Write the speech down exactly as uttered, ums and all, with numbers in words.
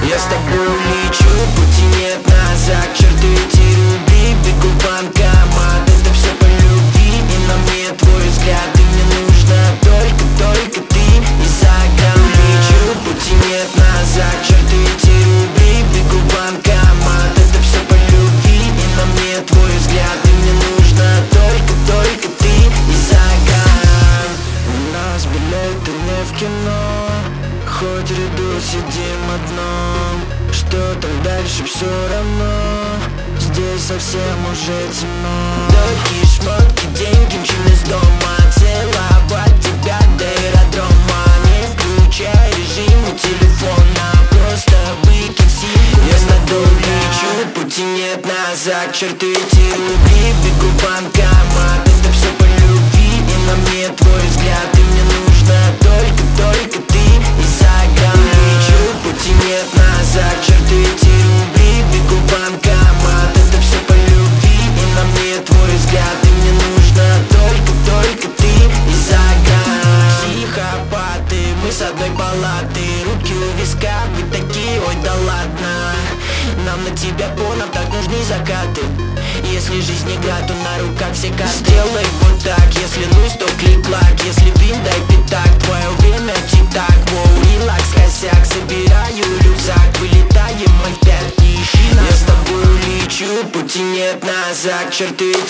Я с тобой лечу, пути нет назад. Черты эти рубли, бегу в банкомат. Это все по любви, и на мне твой взгляд. И мне нужно только, только ты. И за грамм лечу, пути нет назад. Черты эти рубли, бегу в банкомат. Это все по любви, и на мне твой взгляд. И мне нужно только, только ты. И за грамм. У нас билеты не в кино, хоть в ряду сидим одном. Что там дальше, все равно. Здесь совсем уже темно. Дорогие шмотки, деньги, мчим из дома. Целовать тебя до аэродрома. Не включай режим у телефона, просто выкинь симку. Я на дом лечу, пути нет назад. Черты эти рубли, бегу в банкомат. Это все по любви, и на мне твой взгляд. И мне нужно только, только ты. И за грамм лечу, пути нет назад. Черты эти рубли, бегу в банкомат. Это все по любви, и на мне твой взгляд. И мне нужно только, только ты. И за грамм. Психопаты, мы с одной палаты. Руки у виска, вы такие, ой да ладно. Нам на тебя понял, так нужны закаты. Если жизнь игра, то на руках все карты. Сделай вот так, если луз, то клик-клак. Если вин, дай пятак, твое время тик-так. Воу, релакс, косяк, собираю рюкзак. Вылетаем мы в пять, не ищи нас. Я с тобой лечу, пути нет назад. Черты